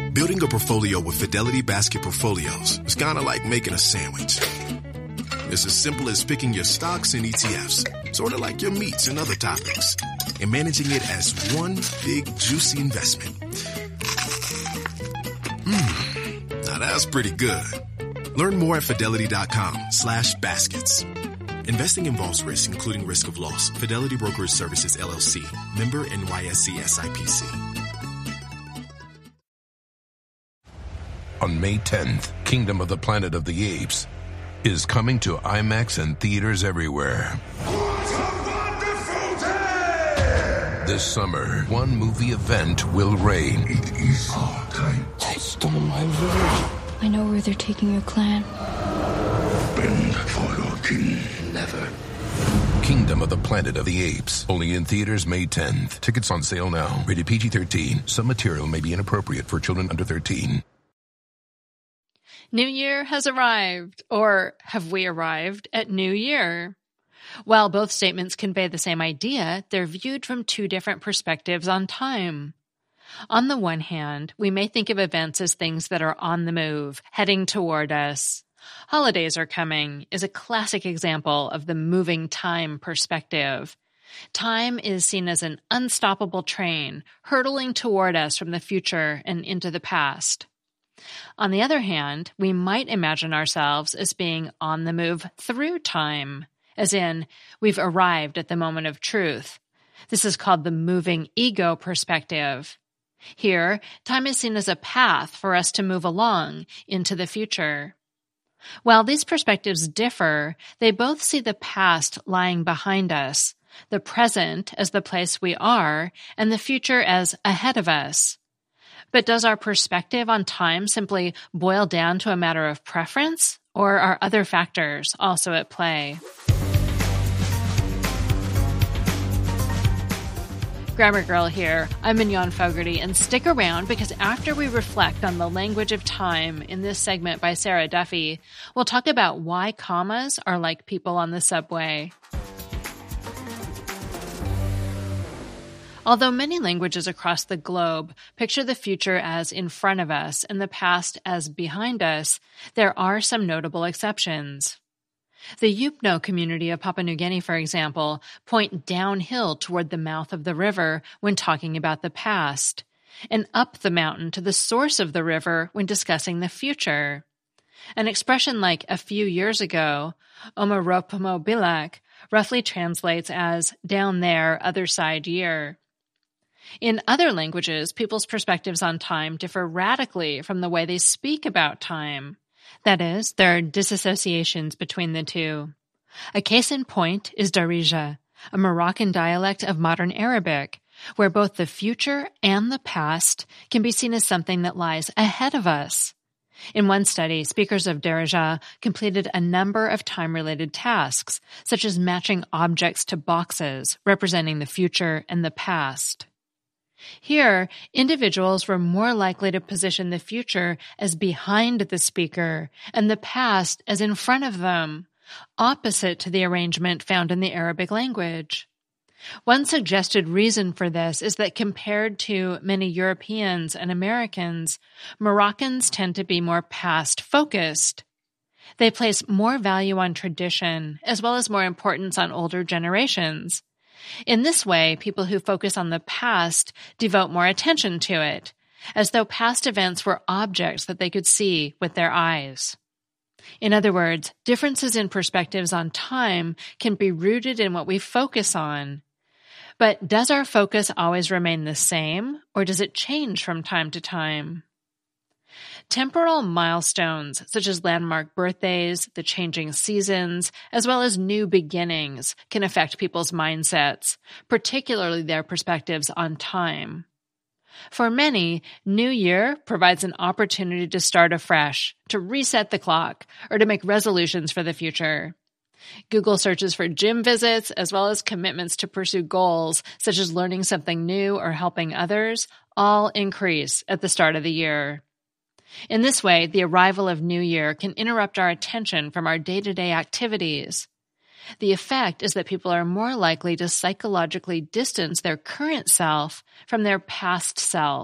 Building a portfolio with Fidelity Basket Portfolios is kind of like making a sandwich. It's as simple as picking your stocks and ETFs, sort of like your meats and other toppings, and managing it as one big, juicy investment. Now that's pretty good. Learn more at fidelity.com/baskets. Investing involves risk, including risk of loss. Fidelity Brokerage Services, LLC. Member NYSE SIPC. On May 10th, Kingdom of the Planet of the Apes is coming to IMAX and theaters everywhere. What a wonderful day! This summer, one movie event will reign. It is our time. They stole my village. I know where they're taking your clan. Bend for your king. Never. Kingdom of the Planet of the Apes. Only in theaters May 10th. Tickets on sale now. Rated PG-13. Some material may be inappropriate for children under 13. New Year has arrived, or have we arrived at New Year? While both statements convey the same idea, they're viewed from two different perspectives on time. On the one hand, we may think of events as things that are on the move, heading toward us. Holidays are coming is a classic example of the moving time perspective. Time is seen as an unstoppable train, hurtling toward us from the future and into the past. On the other hand, we might imagine ourselves as being on the move through time, as in, we've arrived at the moment of truth. This is called the moving ego perspective. Here, time is seen as a path for us to move along into the future. While these perspectives differ, they both see the past lying behind us, the present as the place we are, and the future as ahead of us. But does our perspective on time simply boil down to a matter of preference, or are other factors also at play? Grammar Girl here. I'm Mignon Fogarty, and stick around because after we reflect on the language of time in this segment by Sarah Duffy, we'll talk about why commas are like people on the subway. Although many languages across the globe picture the future as in front of us and the past as behind us, there are some notable exceptions. The Yupno community of Papua New Guinea, for example, point downhill toward the mouth of the river when talking about the past, and up the mountain to the source of the river when discussing the future. An expression like a few years ago, Omaropomo Bilak, roughly translates as down there, other side year. In other languages, people's perspectives on time differ radically from the way they speak about time. That is, there are disassociations between the two. A case in point is Darija, a Moroccan dialect of modern Arabic, where both the future and the past can be seen as something that lies ahead of us. In one study, speakers of Darija completed a number of time-related tasks, such as matching objects to boxes, representing the future and the past. Here, individuals were more likely to position the future as behind the speaker and the past as in front of them, opposite to the arrangement found in the Arabic language. One suggested reason for this is that compared to many Europeans and Americans, Moroccans tend to be more past-focused. They place more value on tradition, as well as more importance on older generations. In this way, people who focus on the past devote more attention to it, as though past events were objects that they could see with their eyes. In other words, differences in perspectives on time can be rooted in what we focus on. But does our focus always remain the same, or does it change from time to time? Temporal milestones, such as landmark birthdays, the changing seasons, as well as new beginnings, can affect people's mindsets, particularly their perspectives on time. For many, New Year provides an opportunity to start afresh, to reset the clock, or to make resolutions for the future. Google searches for gym visits, as well as commitments to pursue goals, such as learning something new or helping others, all increase at the start of the year. In this way, the arrival of New Year can interrupt our attention from our day-to-day activities. The effect is that people are more likely to psychologically distance their current self from their past self,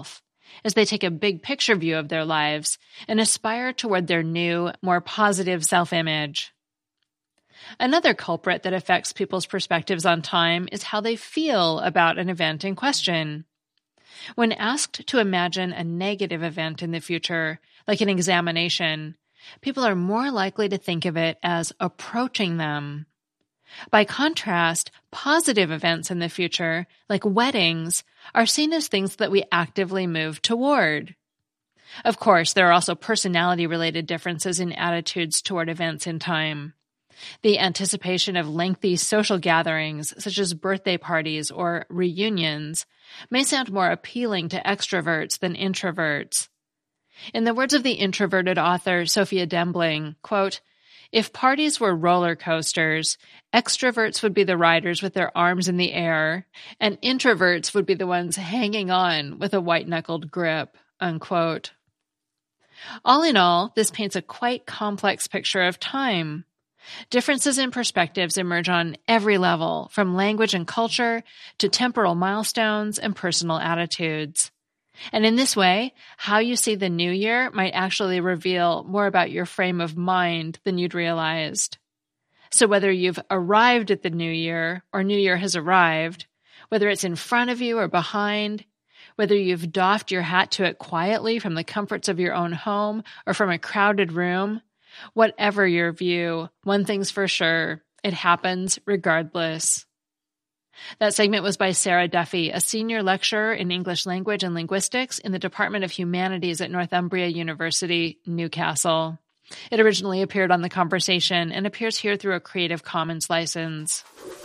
as they take a big picture view of their lives and aspire toward their new, more positive self-image. Another culprit that affects people's perspectives on time is how they feel about an event in question. When asked to imagine a negative event in the future, like an examination, people are more likely to think of it as approaching them. By contrast, positive events in the future, like weddings, are seen as things that we actively move toward. Of course, there are also personality-related differences in attitudes toward events in time. The anticipation of lengthy social gatherings, such as birthday parties or reunions, may sound more appealing to extroverts than introverts. In the words of the introverted author Sophia Dembling, quote, "If parties were roller coasters, extroverts would be the riders with their arms in the air, and introverts would be the ones hanging on with a white-knuckled grip," unquote. All in all, this paints a quite complex picture of time. Differences in perspectives emerge on every level, from language and culture to temporal milestones and personal attitudes. And in this way, how you see the new year might actually reveal more about your frame of mind than you'd realized. So whether you've arrived at the new year or new year has arrived, whether it's in front of you or behind, whether you've doffed your hat to it quietly from the comforts of your own home or from a crowded room, whatever your view, one thing's for sure, it happens regardless. That segment was by Sarah Duffy, a senior lecturer in English language and linguistics in the Department of Humanities at Northumbria University, Newcastle. It originally appeared on The Conversation and appears here through a Creative Commons license.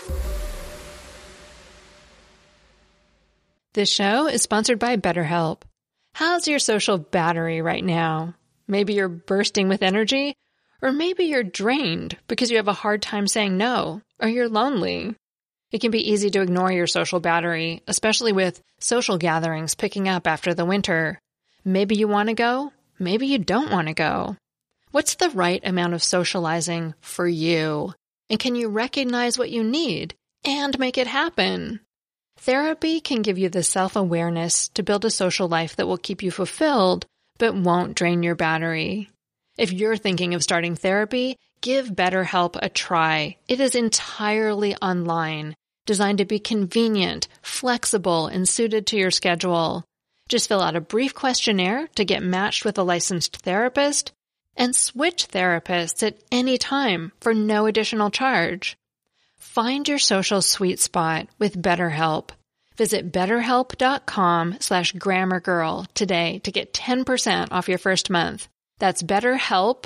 This show is sponsored by BetterHelp. How's your social battery right now? Maybe you're bursting with energy, or maybe you're drained because you have a hard time saying no, or you're lonely. It can be easy to ignore your social battery, especially with social gatherings picking up after the winter. Maybe you want to go, maybe you don't want to go. What's the right amount of socializing for you? And can you recognize what you need and make it happen? Therapy can give you the self-awareness to build a social life that will keep you fulfilled, but won't drain your battery. If you're thinking of starting therapy, give BetterHelp a try. It is entirely online, designed to be convenient, flexible, and suited to your schedule. Just fill out a brief questionnaire to get matched with a licensed therapist, and switch therapists at any time for no additional charge. Find your social sweet spot with BetterHelp. Visit BetterHelp.com/GrammarGirl today to get 10% off your first month. That's BetterHelp,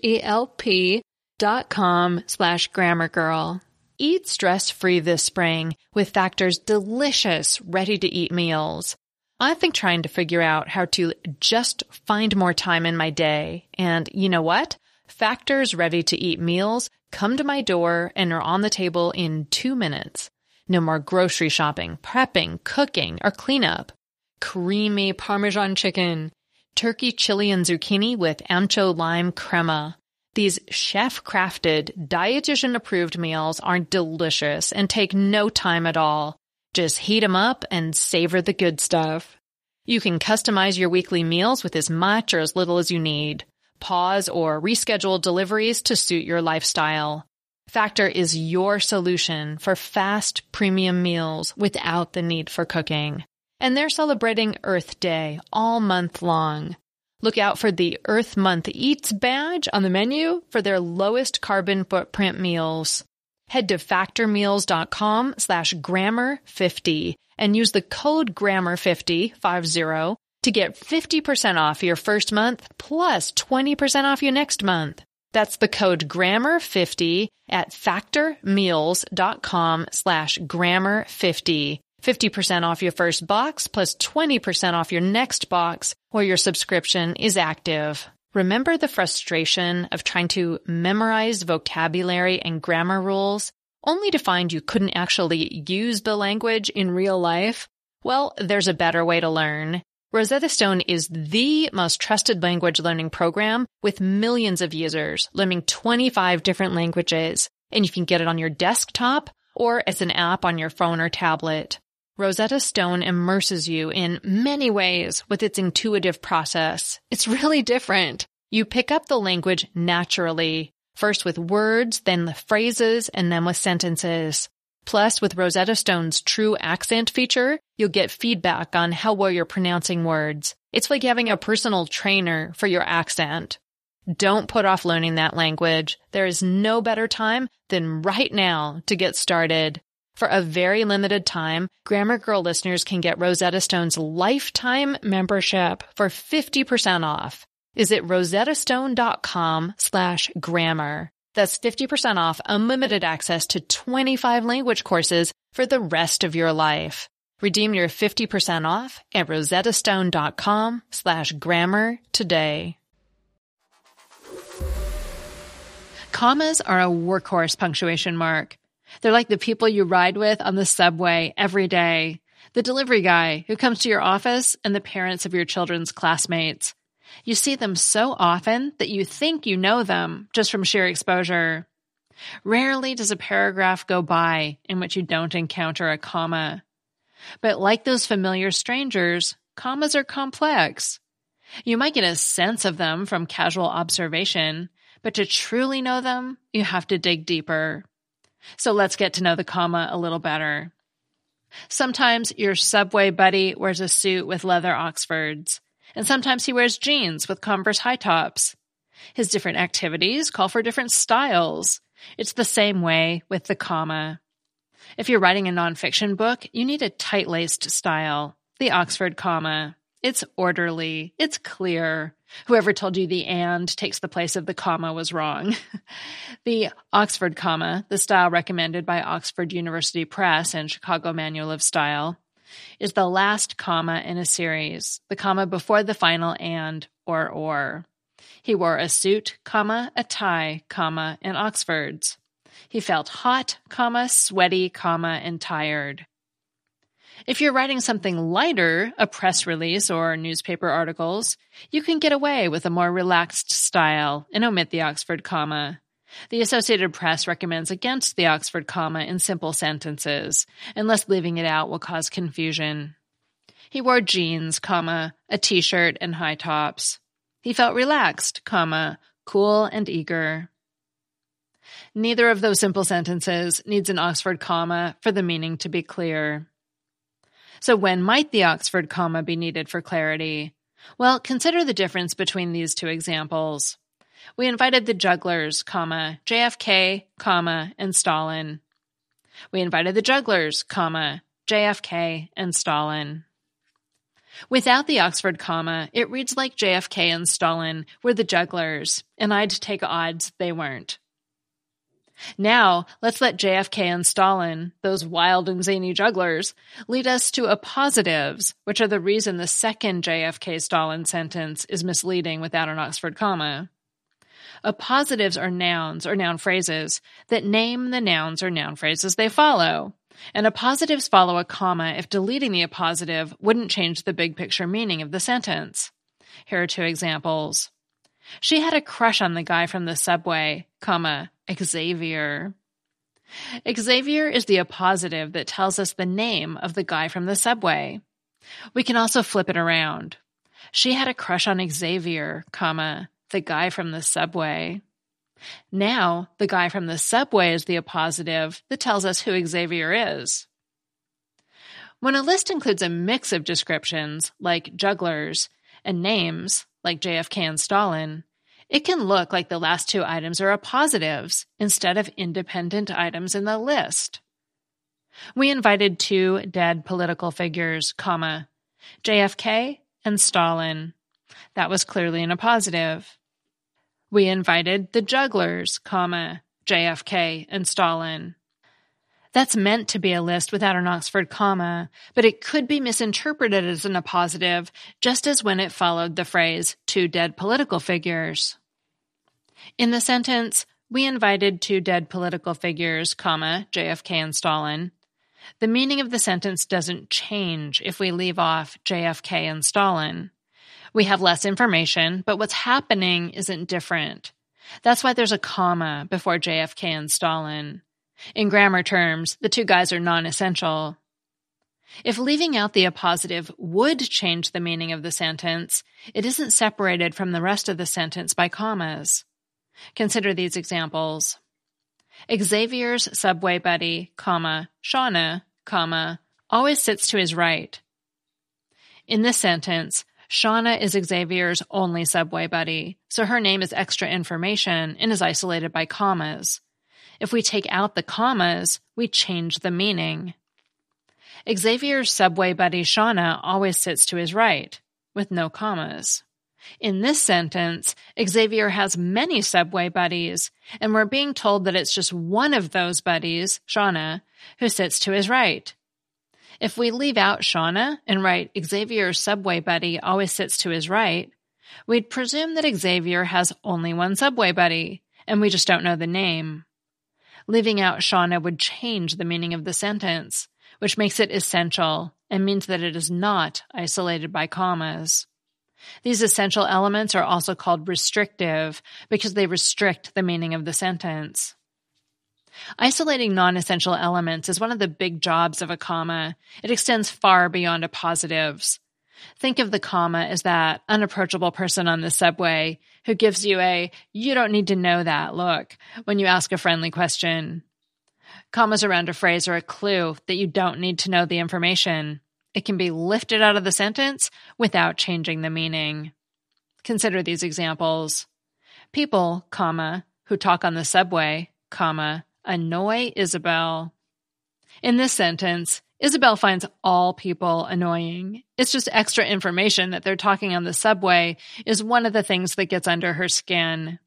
HELP.com/GrammarGirl. Eat stress-free this spring with Factor's delicious, ready-to-eat meals. I've been trying to figure out how to just find more time in my day. And you know what? Factor's ready-to-eat meals come to my door and are on the table in 2 minutes. No more grocery shopping, prepping, cooking, or cleanup. Creamy Parmesan chicken, turkey chili and zucchini with ancho lime crema. These chef-crafted, dietitian-approved meals are delicious and take no time at all. Just heat them up and savor the good stuff. You can customize your weekly meals with as much or as little as you need. Pause or reschedule deliveries to suit your lifestyle. Factor is your solution for fast, premium meals without the need for cooking. And they're celebrating Earth Day all month long. Look out for the Earth Month Eats badge on the menu for their lowest carbon footprint meals. Head to factormeals.com/grammar50 and use the code grammar50 to get 50% off your first month plus 20% off your next month. That's the code grammar50 at factormeals.com/grammar50. 50% off your first box plus 20% off your next box while your subscription is active. Remember the frustration of trying to memorize vocabulary and grammar rules only to find you couldn't actually use the language in real life? Well, there's a better way to learn. Rosetta Stone is the most trusted language learning program with millions of users learning 25 different languages, and you can get it on your desktop or as an app on your phone or tablet. Rosetta Stone immerses you in many ways with its intuitive process. It's really different. You pick up the language naturally, first with words, then the phrases, and then with sentences. Plus, with Rosetta Stone's True Accent feature, you'll get feedback on how well you're pronouncing words. It's like having a personal trainer for your accent. Don't put off learning that language. There is no better time than right now to get started. For a very limited time, Grammar Girl listeners can get Rosetta Stone's lifetime membership for 50% off. Visit rosettastone.com/grammar. That's 50% off unlimited access to 25 language courses for the rest of your life. Redeem your 50% off at rosettastone.com/grammar today. Commas are a workhorse punctuation mark. They're like the people you ride with on the subway every day, the delivery guy who comes to your office, and the parents of your children's classmates. You see them so often that you think you know them just from sheer exposure. Rarely does a paragraph go by in which you don't encounter a comma. But like those familiar strangers, commas are complex. You might get a sense of them from casual observation, but to truly know them, you have to dig deeper. So let's get to know the comma a little better. Sometimes your subway buddy wears a suit with leather Oxfords, and sometimes he wears jeans with Converse high tops. His different activities call for different styles. It's the same way with the comma. If you're writing a nonfiction book, you need a tight-laced style, the Oxford comma. It's orderly. It's clear. Whoever told you the and takes the place of the comma was wrong. The Oxford comma, the style recommended by Oxford University Press and Chicago Manual of Style, is the last comma in a series, the comma before the final and or. He wore a suit, comma, a tie, comma, and Oxfords. He felt hot, comma, sweaty, comma, and tired. If you're writing something lighter, a press release or newspaper articles, you can get away with a more relaxed style and omit the Oxford comma. The Associated Press recommends against the Oxford comma in simple sentences, unless leaving it out will cause confusion. He wore jeans, comma, a t-shirt, and high tops. He felt relaxed, comma, cool and eager. Neither of those simple sentences needs an Oxford comma for the meaning to be clear. So when might the Oxford comma be needed for clarity? Well, consider the difference between these two examples. We invited the jugglers, comma, JFK, comma, and Stalin. We invited the jugglers, comma, JFK, and Stalin. Without the Oxford comma, it reads like JFK and Stalin were the jugglers, and I'd take odds they weren't. Now, let's let JFK and Stalin, those wild and zany jugglers, lead us to appositives, which are the reason the second JFK-Stalin sentence is misleading without an Oxford comma. Appositives are nouns or noun phrases that name the nouns or noun phrases they follow. And appositives follow a comma if deleting the appositive wouldn't change the big picture meaning of the sentence. Here are two examples. She had a crush on the guy from the subway, comma, Xavier. Xavier is the appositive that tells us the name of the guy from the subway. We can also flip it around. She had a crush on Xavier, comma, the guy from the subway. Now, the guy from the subway is the appositive that tells us who Xavier is. When a list includes a mix of descriptions, like jugglers, and names, like JFK and Stalin, it can look like the last two items are appositives instead of independent items in the list. We invited two dead political figures, comma, JFK and Stalin. That was clearly an appositive. We invited the jugglers, comma, JFK and Stalin. That's meant to be a list without an Oxford comma, but it could be misinterpreted as an appositive, just as when it followed the phrase, two dead political figures. In the sentence, we invited two dead political figures, comma, JFK and Stalin, the meaning of the sentence doesn't change if we leave off JFK and Stalin. We have less information, but what's happening isn't different. That's why there's a comma before JFK and Stalin. In grammar terms, the two guys are non-essential. If leaving out the appositive would change the meaning of the sentence, it isn't separated from the rest of the sentence by commas. Consider these examples. Xavier's subway buddy, Shauna, always sits to his right. In this sentence, Shauna is Xavier's only subway buddy, so her name is extra information and is isolated by commas. If we take out the commas, we change the meaning. Xavier's subway buddy Shauna always sits to his right, with no commas. In this sentence, Xavier has many subway buddies, and we're being told that it's just one of those buddies, Shauna, who sits to his right. If we leave out Shauna and write Xavier's subway buddy always sits to his right, we'd presume that Xavier has only one subway buddy, and we just don't know the name. Leaving out Shauna would change the meaning of the sentence, which makes it essential and means that it is not isolated by commas. These essential elements are also called restrictive because they restrict the meaning of the sentence. Isolating non-essential elements is one of the big jobs of a comma. It extends far beyond appositives. Think of the comma as that unapproachable person on the subway who gives you a "you don't need to know that" look when you ask a friendly question. Commas around a phrase are a clue that you don't need to know the information. It can be lifted out of the sentence without changing the meaning. Consider these examples. People, who talk on the subway, annoy Isabel. In this sentence, Isabel finds all people annoying. It's just extra information that they're talking on the subway is one of the things that gets under her skin.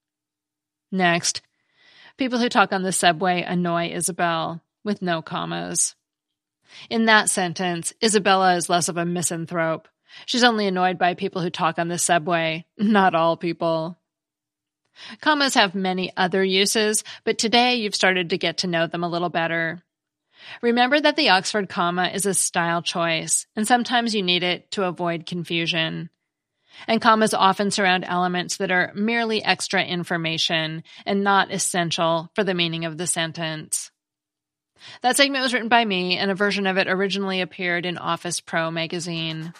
Next, people who talk on the subway annoy Isabel, with no commas. In that sentence, Isabella is less of a misanthrope. She's only annoyed by people who talk on the subway, not all people. Commas have many other uses, but today you've started to get to know them a little better. Remember that the Oxford comma is a style choice, and sometimes you need it to avoid confusion. And commas often surround elements that are merely extra information and not essential for the meaning of the sentence. That segment was written by me, and a version of it originally appeared in Office Pro magazine.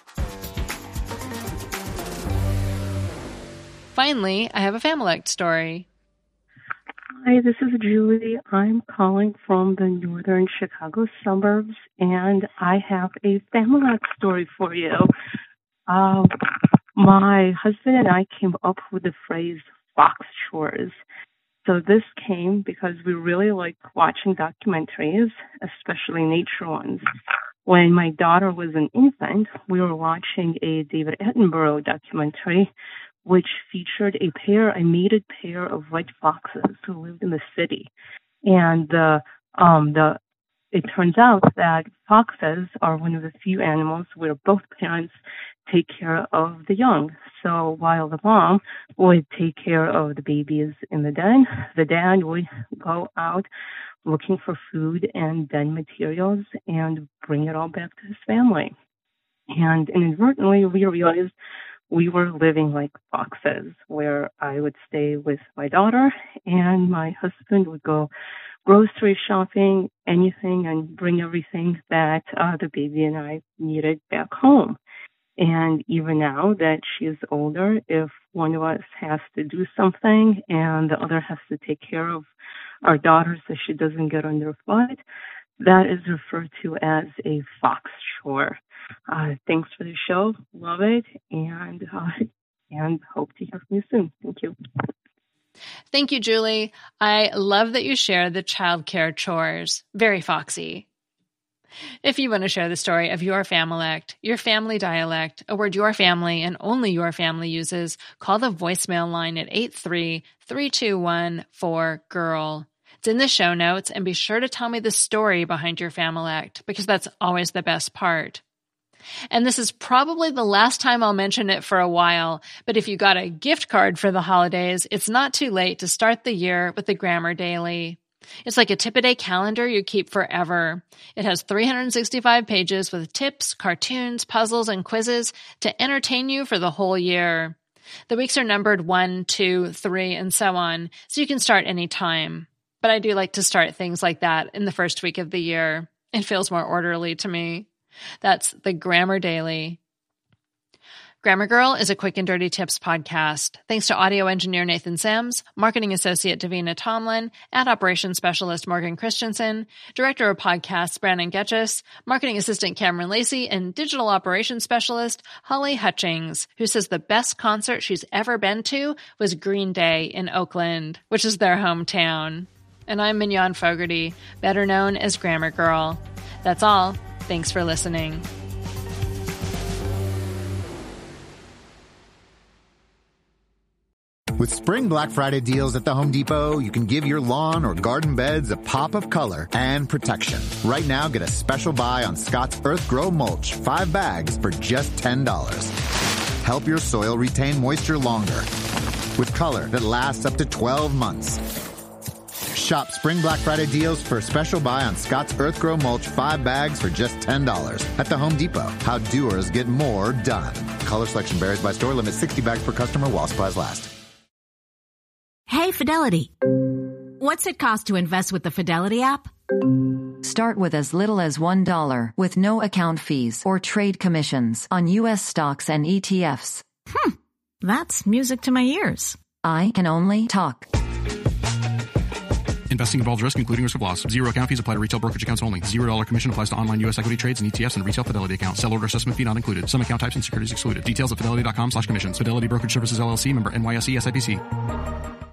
Finally, I have a Familect story. Hi, this is Julie. I'm calling from the northern Chicago suburbs, and I have a Familect story for you. My husband and I came up with the phrase fox chores. So this came because we really like watching documentaries, especially nature ones. When my daughter was an infant, we were watching a David Attenborough documentary, which featured a mated pair of white foxes who lived in the city. And it turns out that foxes are one of the few animals where both parents take care of the young. So while the mom would take care of the babies in the den, the dad would go out looking for food and den materials and bring it all back to his family. And inadvertently, we realized we were living like foxes, where I would stay with my daughter and my husband would go grocery shopping, anything, and bring everything that the baby and I needed back home. And even now that she is older, if one of us has to do something and the other has to take care of our daughter so she doesn't get underfoot, that is referred to as a fox chore. Thanks for the show. Love it. And hope to hear from you soon. Thank you. Thank you, Julie. I love that you share the childcare chores. Very foxy. If you want to share the story of your Familect, your family dialect, a word your family and only your family uses, call the voicemail line at 833-214-GIRL. It's in the show notes, and be sure to tell me the story behind your Familect, because that's always the best part. And this is probably the last time I'll mention it for a while, but if you got a gift card for the holidays, it's not too late to start the year with the Grammar Daily. It's like a tip-a-day calendar you keep forever. It has 365 pages with tips, cartoons, puzzles, and quizzes to entertain you for the whole year. The weeks are numbered 1, 2, 3, and so on, so you can start any time. But I do like to start things like that in the first week of the year. It feels more orderly to me. That's the Grammar Daily. Grammar Girl is a quick and dirty tips podcast. Thanks to audio engineer Nathan Sims, marketing associate Davina Tomlin, ad operations specialist Morgan Christensen, director of podcasts Brandon Getchis, marketing assistant Cameron Lacey, and digital operations specialist Holly Hutchings, who says the best concert she's ever been to was Green Day in Oakland, which is their hometown. And I'm Mignon Fogarty, better known as Grammar Girl. That's all. Thanks for listening. With Spring Black Friday deals at the Home Depot, you can give your lawn or garden beds a pop of color and protection. Right now, get a special buy on Scott's Earth Grow Mulch, 5 bags for just $10. Help your soil retain moisture longer with color that lasts up to 12 months. Shop Spring Black Friday deals for a special buy on Scott's Earth Grow Mulch, 5 bags for just $10 at the Home Depot. How doers get more done. Color selection varies by store. Limit 60 bags per customer while supplies last. Hey, Fidelity. What's it cost to invest with the Fidelity app? Start with as little as $1 with no account fees or trade commissions on U.S. stocks and ETFs. That's music to my ears. I can only talk. Investing involves risk, including risk of loss. Zero account fees apply to retail brokerage accounts only. $0 commission applies to online U.S. equity trades and ETFs and retail Fidelity account. Sell order assessment fee not included. Some account types and securities excluded. Details at fidelity.com/commissions. Fidelity Brokerage Services LLC, member NYSE SIPC.